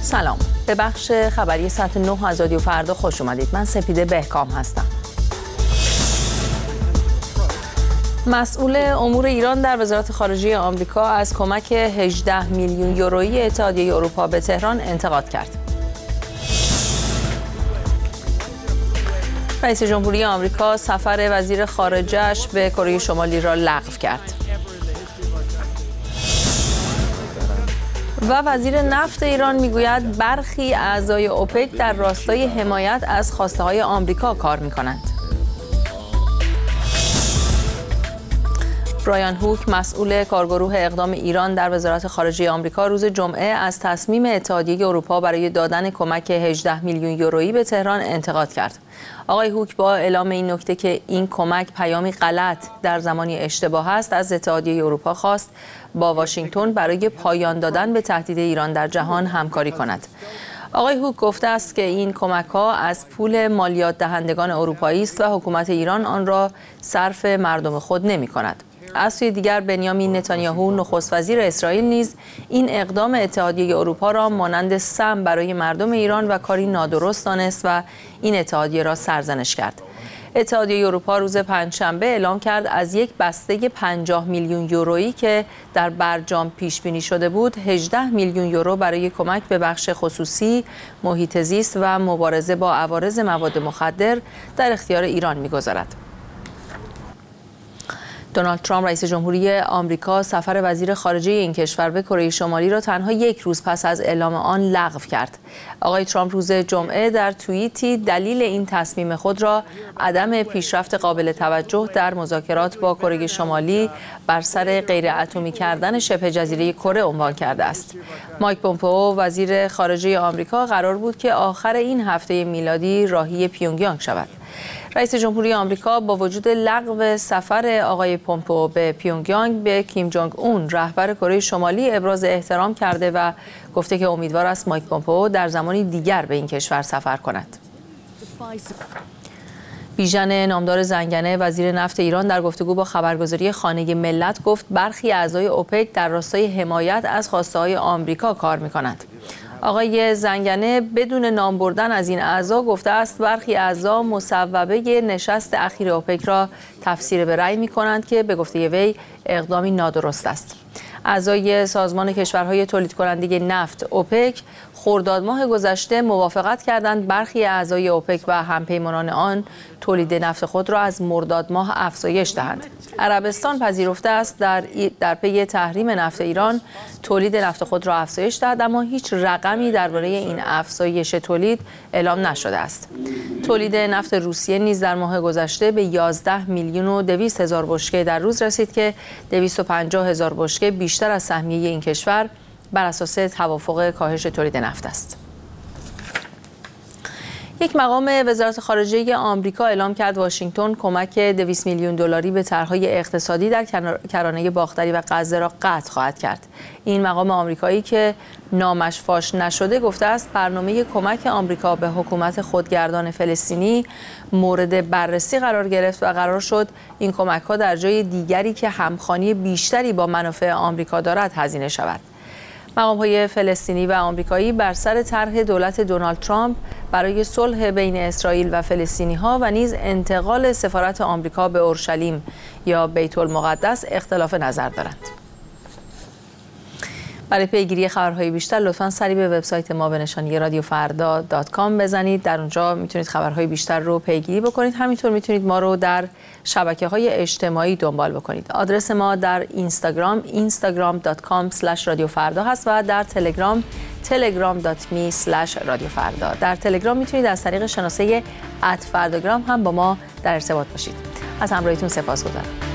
سلام، به بخش خبری ساعت 9 از رادیو فردا خوش اومدید. من سپیده بهکام هستم. مسئول امور ایران در وزارت خارجه آمریکا از کمک 18 میلیون یورویی اتحادیه اروپا به تهران انتقاد کرد. رئیس جمهوری آمریکا سفر وزیر خارجه‌اش به کره شمالی را لغو کرد. و وزیر نفت ایران میگوید برخی اعضای اوپک در راستای حمایت از خواسته‌های آمریکا کار می‌کنند. برایان هوک، مسئول کارگروه اقدام ایران در وزارت خارجه آمریکا، روز جمعه از تصمیم اتحادیه اروپا برای دادن کمک 18 میلیون یورویی به تهران انتقاد کرد. آقای هوک با اعلام این نکته که این کمک پیامی غلط در زمانی اشتباه است، از اتحادیه اروپا خواست با واشنگتن برای پایان دادن به تهدید ایران در جهان همکاری کند. آقای هوک گفته است که این کمک‌ها از پول مالیات دهندگان اروپایی است و حکومت ایران آن را صرف مردم خود نمی‌کند. از سوی دیگر بنیامین نتانیاهو نخست وزیر اسرائیل نیز این اقدام اتحادیه اروپا را مانند سم برای مردم ایران و کاری نادرست دانست و این اتحادیه را سرزنش کرد. اتحادیه اروپا روز پنجشنبه اعلام کرد از یک بسته 50 میلیون یورویی که در برجام پیش بینی شده بود، 18 میلیون یورو برای کمک به بخش خصوصی، محیط زیست و مبارزه با عوارض مواد مخدر در اختیار ایران می‌گذارد. دونالد ترامپ رئیس جمهوری آمریکا سفر وزیر خارجه این کشور به کره شمالی را تنها یک روز پس از اعلام آن لغو کرد. آقای ترامپ روز جمعه در توییتی دلیل این تصمیم خود را عدم پیشرفت قابل توجه در مذاکرات با کره شمالی بر سر غیر اتمی کردن شبه جزیره کره عنوان کرده است. مایک پومپئو وزیر خارجه آمریکا قرار بود که آخر این هفته میلادی راهی پیونگیانگ شود. رئیس جمهوری آمریکا با وجود لغو سفر آقای پومپئو به پیونگیانگ به کیم جونگ اون رهبر کره شمالی ابراز احترام کرده و گفته که امیدوار است مایک پومپئو در زمانی دیگر به این کشور سفر کند. بیژن نامدار زنگنه وزیر نفت ایران در گفتگو با خبرگزاری خانه ملت گفت برخی اعضای اوپک در راستای حمایت از خواسته‌های آمریکا کار می‌کنند. آقای زنگنه بدون نام بردن از این اعضا گفته است برخی اعضا مصوبه نشست اخیر اوپک را تفسیر به رأی می‌کنند که به گفته وی اقدامی نادرست است. اعضای سازمان کشورهای تولید کننده نفت اوپک خرداد ماه گذشته موافقت کردند برخی اعضای اوپک و همپیمانان آن تولید نفت خود را از مرداد ماه افزایش دهند. عربستان پذیرفته است در پی تحریم نفت ایران تولید نفت خود را افزایش دهد، اما هیچ رقمی درباره این افزایش تولید اعلام نشده است. تولید نفت روسیه نیز در ماه گذشته به 11 میلیون و 200 هزار بشکه در روز رسید که 250 هزار بشکه بیشتر از سهمیه این کشور بر اساس توافق کاهش تولید نفت است. یک مقام وزارت خارجه آمریکا اعلام کرد واشنگتن کمک 200 میلیون دلاری به طرح‌های اقتصادی در کرانه باختری و غزه را قطع خواهد کرد. این مقام آمریکایی که نامش فاش نشده گفته است برنامه کمک آمریکا به حکومت خودگردان فلسطینی مورد بررسی قرار گرفت و قرار شد این کمک‌ها در جای دیگری که همخوانی بیشتری با منافع آمریکا دارد هزینه شود. مقام‌های فلسطینی و آمریکایی بر سر طرح دولت دونالد ترامپ برای صلح بین اسرائیل و فلسطینی‌ها و نیز انتقال سفارت آمریکا به اورشلیم یا بیت المقدس اختلاف نظر دارند. برای پیگیری خبرهای بیشتر لطفاً سری به وبسایت ما به نشانی radiofarda.com بزنید. در اونجا میتونید خبرهای بیشتر رو پیگیری بکنید. همینطور میتونید ما رو در شبکه‌های اجتماعی دنبال بکنید. آدرس ما در اینستاگرام instagram.com/radiofarda هست و در تلگرام telegram.me/radiofarda. در تلگرام میتونید از طریق شناسه @فرداگرام هم با ما در ارتباط باشید. از همراهیتون سپاسگزارم.